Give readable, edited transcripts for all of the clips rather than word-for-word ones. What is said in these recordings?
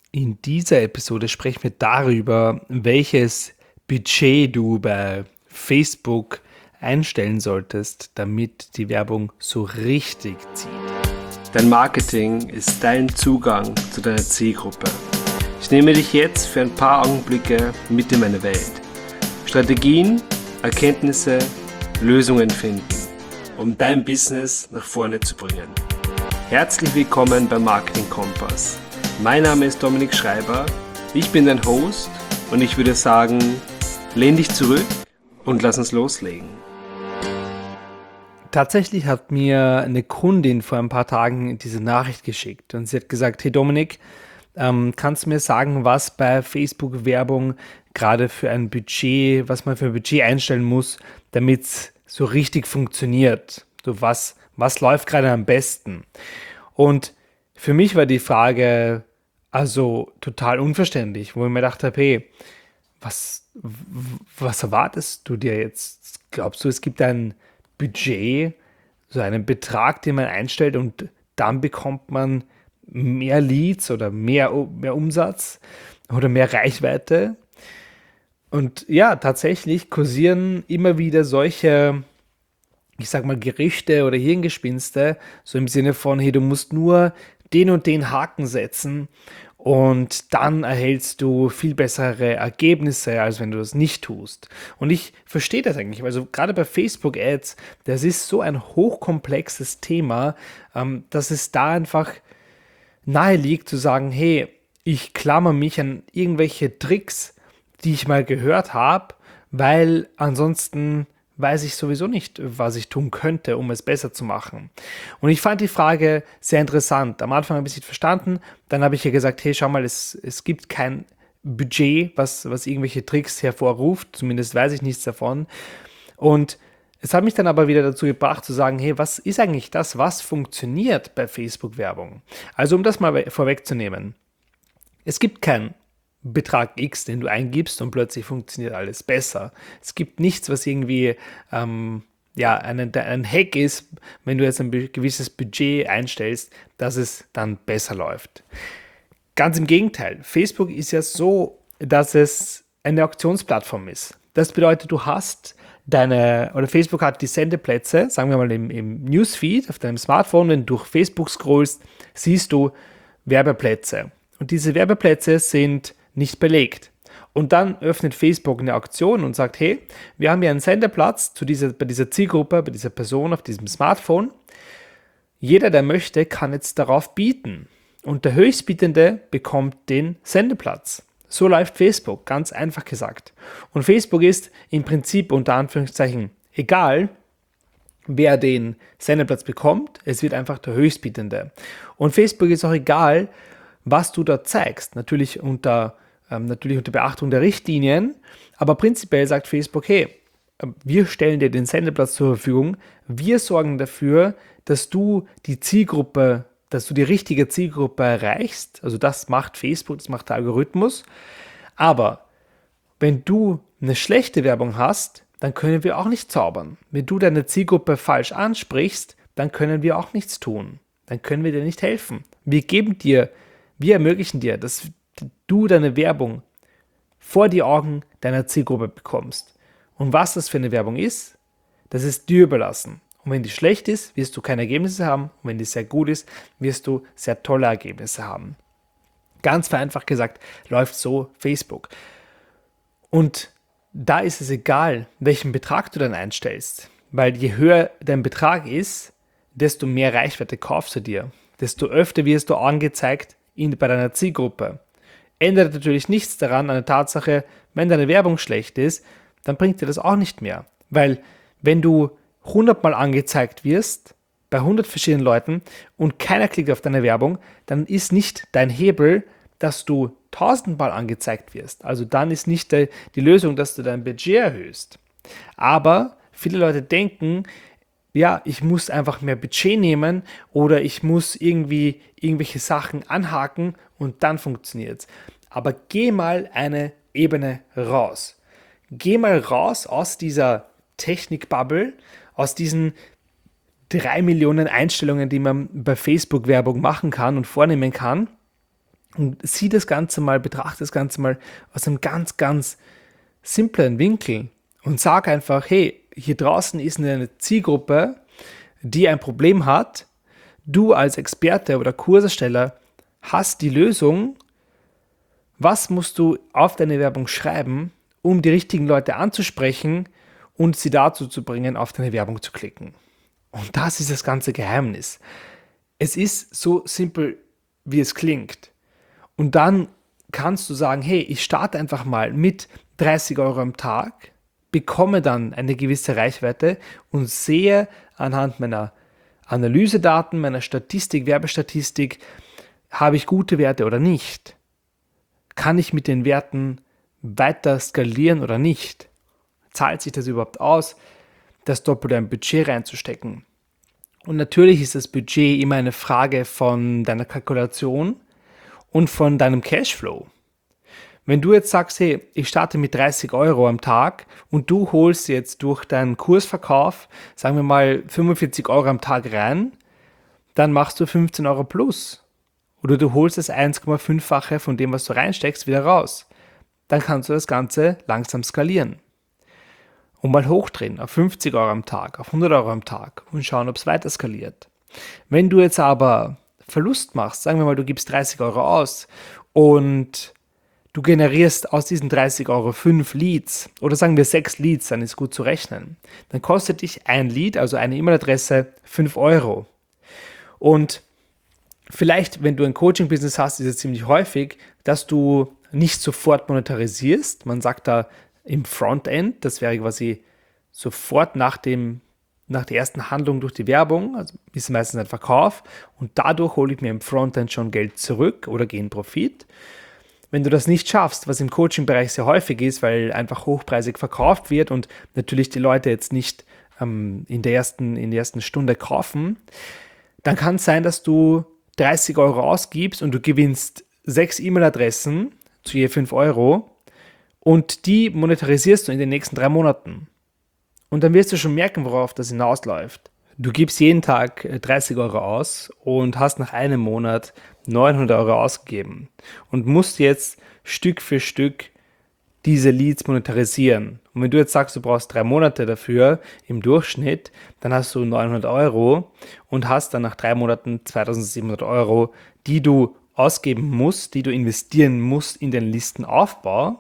In dieser Episode sprechen wir darüber, welches Budget du bei Facebook einstellen solltest, damit die Werbung so richtig zieht. Dein Marketing ist dein Zugang zu deiner Zielgruppe. Ich nehme dich jetzt für ein paar Augenblicke mit in meine Welt. Strategien, Erkenntnisse, Lösungen finden, um dein Business nach vorne zu bringen. Herzlich willkommen beim Marketing Kompass. Mein Name ist Dominik Schreiber, ich bin dein Host und ich würde sagen, lehn dich zurück und lass uns loslegen. Tatsächlich hat mir eine Kundin vor ein paar Tagen diese Nachricht geschickt und sie hat gesagt, hey Dominik, kannst du mir sagen, was bei Facebook-Werbung gerade für ein Budget, was man für ein Budget einstellen muss, damit es so richtig funktioniert? So was läuft gerade am besten? Und für mich war die Frage also total unverständlich, wo ich mir gedacht habe, hey, was erwartest du dir jetzt? Glaubst du, es gibt ein Budget, so einen Betrag, den man einstellt und dann bekommt man mehr Leads oder mehr Umsatz oder mehr Reichweite? Und ja, tatsächlich kursieren immer wieder solche, ich sag mal, Gerüchte oder Hirngespinste, so im Sinne von, hey, du musst nur den und den Haken setzen und dann erhältst du viel bessere Ergebnisse, als wenn du das nicht tust. Und ich verstehe das eigentlich, also gerade bei Facebook Ads, das ist so ein hochkomplexes Thema, dass es da einfach nahe liegt zu sagen, hey, ich klammer mich an irgendwelche Tricks, die ich mal gehört habe, weil ansonsten weiß ich sowieso nicht, was ich tun könnte, um es besser zu machen. Und ich fand die Frage sehr interessant. Am Anfang habe ich es nicht verstanden, dann habe ich ihr gesagt, hey, schau mal, es gibt kein Budget, was irgendwelche Tricks hervorruft, zumindest weiß ich nichts davon. Und es hat mich dann aber wieder dazu gebracht zu sagen, hey, was ist eigentlich das, was funktioniert bei Facebook-Werbung? Also um das mal vorwegzunehmen, es gibt kein Betrag X, den du eingibst und plötzlich funktioniert alles besser. Es gibt nichts, was irgendwie ein Hack ist, wenn du jetzt ein gewisses Budget einstellst, dass es dann besser läuft. Ganz im Gegenteil. Facebook ist ja so, dass es eine Auktionsplattform ist. Das bedeutet, Facebook hat die Sendeplätze, sagen wir mal im Newsfeed auf deinem Smartphone, wenn du durch Facebook scrollst, siehst du Werbeplätze. Und diese Werbeplätze sind nicht belegt. Und dann öffnet Facebook eine Auktion und sagt, hey, wir haben hier einen Sendeplatz bei dieser Zielgruppe, bei dieser Person auf diesem Smartphone. Jeder, der möchte, kann jetzt darauf bieten. Und der Höchstbietende bekommt den Sendeplatz. So läuft Facebook, ganz einfach gesagt. Und Facebook ist im Prinzip unter Anführungszeichen egal, wer den Sendeplatz bekommt. Es wird einfach der Höchstbietende. Und Facebook ist auch egal, was du da zeigst. Natürlich unter Beachtung der Richtlinien, aber prinzipiell sagt Facebook, hey, wir stellen dir den Sendeplatz zur Verfügung, wir sorgen dafür, dass du die richtige Zielgruppe erreichst, also das macht Facebook, das macht der Algorithmus, aber wenn du eine schlechte Werbung hast, dann können wir auch nicht zaubern. Wenn du deine Zielgruppe falsch ansprichst, dann können wir auch nichts tun, dann können wir dir nicht helfen. Wir ermöglichen dir, dass du deine Werbung vor die Augen deiner Zielgruppe bekommst. Und was das für eine Werbung ist, das ist dir überlassen. Und wenn die schlecht ist, wirst du keine Ergebnisse haben. Und wenn die sehr gut ist, wirst du sehr tolle Ergebnisse haben. Ganz vereinfacht gesagt, läuft so Facebook. Und da ist es egal, welchen Betrag du dann einstellst. Weil je höher dein Betrag ist, desto mehr Reichweite kaufst du dir. Desto öfter wirst du angezeigt bei deiner Zielgruppe. Ändert natürlich nichts daran, an der Tatsache, wenn deine Werbung schlecht ist, dann bringt dir das auch nicht mehr. Weil wenn du 100 Mal angezeigt wirst, bei 100 verschiedenen Leuten und keiner klickt auf deine Werbung, dann ist nicht dein Hebel, dass du 1000 Mal angezeigt wirst. Also dann ist nicht die Lösung, dass du dein Budget erhöhst. Aber viele Leute denken, ja, ich muss einfach mehr Budget nehmen oder ich muss irgendwelche Sachen anhaken und dann funktioniert es. Aber geh mal eine Ebene raus. Geh mal raus aus dieser Technik-Bubble, aus diesen 3 Millionen Einstellungen, die man bei Facebook-Werbung machen kann und vornehmen kann Und betrachte das Ganze mal aus einem ganz, ganz simplen Winkel und sag einfach, hey, hier draußen ist eine Zielgruppe, die ein Problem hat. Du als Experte oder Kursersteller hast die Lösung. Was musst du auf deine Werbung schreiben, um die richtigen Leute anzusprechen und sie dazu zu bringen, auf deine Werbung zu klicken? Und das ist das ganze Geheimnis. Es ist so simpel, wie es klingt. Und dann kannst du sagen, hey, ich starte einfach mal mit 30 Euro am Tag, bekomme dann eine gewisse Reichweite und sehe anhand meiner Analysedaten, meiner Statistik, Werbestatistik, habe ich gute Werte oder nicht? Kann ich mit den Werten weiter skalieren oder nicht? Zahlt sich das überhaupt aus, das Doppelte ein Budget reinzustecken? Und natürlich ist das Budget immer eine Frage von deiner Kalkulation und von deinem Cashflow. Wenn du jetzt sagst, hey, ich starte mit 30 Euro am Tag und du holst jetzt durch deinen Kursverkauf, sagen wir mal 45 Euro am Tag rein, dann machst du 15 Euro plus. Oder du holst das 1,5-fache von dem, was du reinsteckst, wieder raus. Dann kannst du das Ganze langsam skalieren. Und mal hochdrehen auf 50 Euro am Tag, auf 100 Euro am Tag und schauen, ob es weiter skaliert. Wenn du jetzt aber Verlust machst, sagen wir mal, du gibst 30 Euro aus und du generierst aus diesen 30 Euro 5 Leads oder sagen wir 6 Leads, dann ist gut zu rechnen. Dann kostet dich ein Lead, also eine E-Mail-Adresse, 5 Euro. Und vielleicht, wenn du ein Coaching-Business hast, ist es ziemlich häufig, dass du nicht sofort monetarisierst. Man sagt da im Frontend, das wäre quasi sofort nach der ersten Handlung durch die Werbung, also ist meistens ein Verkauf und dadurch hole ich mir im Frontend schon Geld zurück oder gehe in Profit. Wenn du das nicht schaffst, was im Coaching-Bereich sehr häufig ist, weil einfach hochpreisig verkauft wird und natürlich die Leute jetzt nicht in der ersten Stunde kaufen, dann kann es sein, dass du 30 Euro ausgibst und du gewinnst 6 E-Mail-Adressen zu je 5 Euro und die monetarisierst du in den nächsten 3 Monaten. Und dann wirst du schon merken, worauf das hinausläuft. Du gibst jeden Tag 30 Euro aus und hast nach einem Monat 900 Euro ausgegeben und musst jetzt Stück für Stück diese Leads monetarisieren. Und wenn du jetzt sagst, du brauchst 3 Monate dafür im Durchschnitt, dann hast du 900 Euro und hast dann nach 3 Monaten 2700 Euro, die du ausgeben musst, die du investieren musst in den Listenaufbau,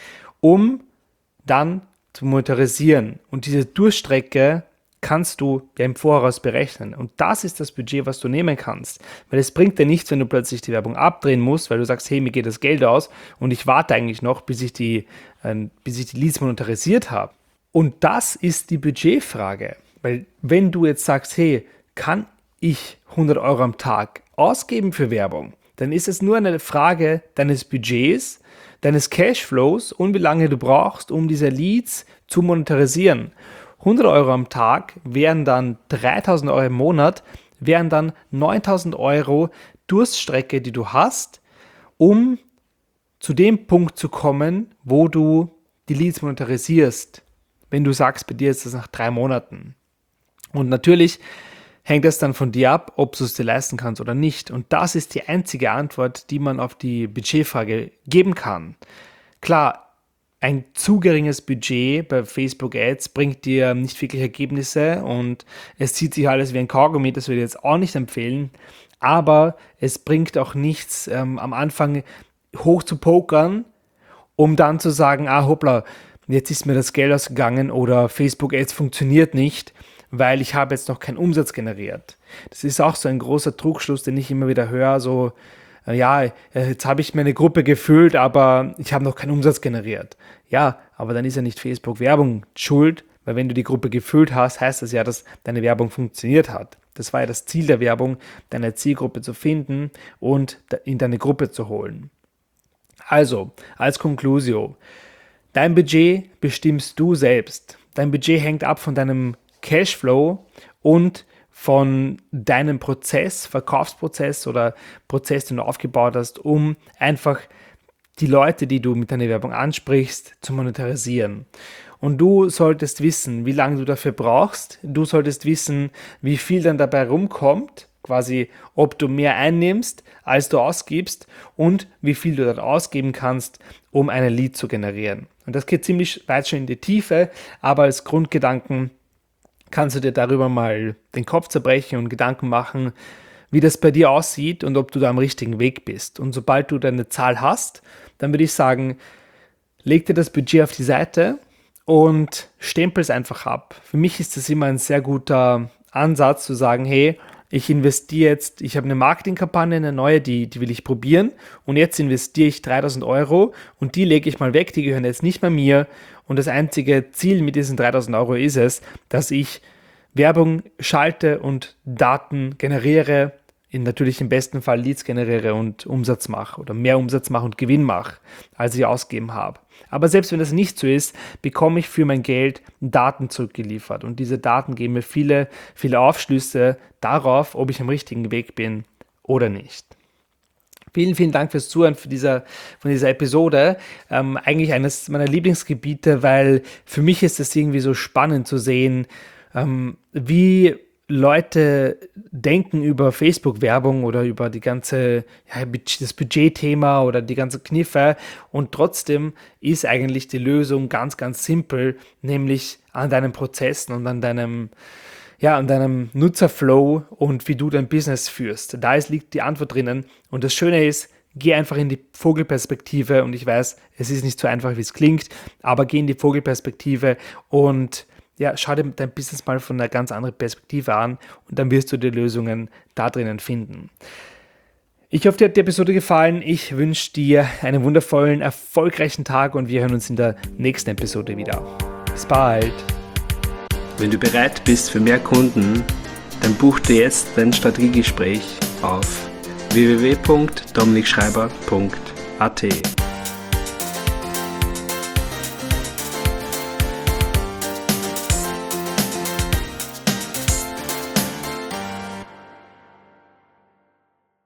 um dann zu monetarisieren. Und diese Durchstrecke kannst du ja im Voraus berechnen. Und das ist das Budget, was du nehmen kannst. Weil es bringt dir nichts, wenn du plötzlich die Werbung abdrehen musst, weil du sagst, hey, mir geht das Geld aus und ich warte eigentlich noch, bis ich die Leads monetarisiert habe. Und das ist die Budgetfrage. Weil wenn du jetzt sagst, hey, kann ich 100 Euro am Tag ausgeben für Werbung, dann ist es nur eine Frage deines Budgets, deines Cashflows und wie lange du brauchst, um diese Leads zu monetarisieren. 100 Euro am Tag wären dann 3.000 Euro im Monat, wären dann 9.000 Euro Durststrecke, die du hast, um zu dem Punkt zu kommen, wo du die Leads monetarisierst. Wenn du sagst, bei dir ist das nach 3 Monaten. Und natürlich hängt es dann von dir ab, ob du es dir leisten kannst oder nicht. Und das ist die einzige Antwort, die man auf die Budgetfrage geben kann. Klar, ein zu geringes Budget bei Facebook Ads bringt dir nicht wirklich Ergebnisse und es zieht sich alles wie ein Kaugummi, das würde ich jetzt auch nicht empfehlen, aber es bringt auch nichts, am Anfang hoch zu pokern, um dann zu sagen, hoppla, jetzt ist mir das Geld ausgegangen oder Facebook Ads funktioniert nicht, weil ich habe jetzt noch keinen Umsatz generiert. Das ist auch so ein großer Trugschluss, den ich immer wieder höre, so, jetzt habe ich mir eine Gruppe gefüllt, aber ich habe noch keinen Umsatz generiert. Ja, aber dann ist ja nicht Facebook Werbung schuld, weil wenn du die Gruppe gefüllt hast, heißt das ja, dass deine Werbung funktioniert hat. Das war ja das Ziel der Werbung, deine Zielgruppe zu finden und in deine Gruppe zu holen. Also, als Conclusio, dein Budget bestimmst du selbst. Dein Budget hängt ab von deinem Cashflow und von deinem Prozess, Verkaufsprozess oder Prozess, den du aufgebaut hast, um einfach die Leute, die du mit deiner Werbung ansprichst, zu monetarisieren. Und du solltest wissen, wie lange du dafür brauchst. Du solltest wissen, wie viel dann dabei rumkommt. quasi, ob du mehr einnimmst, als du ausgibst und wie viel du dann ausgeben kannst, um einen Lead zu generieren. Und das geht ziemlich weit schon in die Tiefe, aber als Grundgedanken kannst du dir darüber mal den Kopf zerbrechen und Gedanken machen, wie das bei dir aussieht und ob du da am richtigen Weg bist. Und sobald du deine Zahl hast, dann würde ich sagen, leg dir das Budget auf die Seite und stempel es einfach ab. Für mich ist das immer ein sehr guter Ansatz zu sagen, hey, ich investiere jetzt, ich habe eine Marketingkampagne, eine neue, die will ich probieren und jetzt investiere ich 3.000 Euro und die lege ich mal weg, die gehören jetzt nicht mehr mir und das einzige Ziel mit diesen 3.000 Euro ist es, dass ich Werbung schalte und Daten generiere, natürlich im besten Fall Leads generiere und Umsatz mache oder mehr Umsatz mache und Gewinn mache, als ich ausgegeben habe. Aber selbst wenn das nicht so ist, bekomme ich für mein Geld Daten zurückgeliefert und diese Daten geben mir viele, viele Aufschlüsse darauf, ob ich am richtigen Weg bin oder nicht. Vielen, vielen Dank fürs Zuhören von dieser Episode. Eigentlich eines meiner Lieblingsgebiete, weil für mich ist es irgendwie so spannend zu sehen, wie Leute denken über Facebook-Werbung oder über die ganze, das Budgetthema oder die ganzen Kniffe und trotzdem ist eigentlich die Lösung ganz, ganz simpel, nämlich an deinen Prozessen und an deinem Nutzerflow und wie du dein Business führst. Da liegt die Antwort drinnen und das Schöne ist, geh einfach in die Vogelperspektive und ich weiß, es ist nicht so einfach, wie es klingt, aber geh in die Vogelperspektive und schau dir dein Business mal von einer ganz anderen Perspektive an und dann wirst du die Lösungen da drinnen finden. Ich hoffe, dir hat die Episode gefallen. Ich wünsche dir einen wundervollen, erfolgreichen Tag und wir hören uns in der nächsten Episode wieder. Bis bald. Wenn du bereit bist für mehr Kunden, dann buch dir jetzt dein Strategiegespräch auf www.dominikschreiber.at.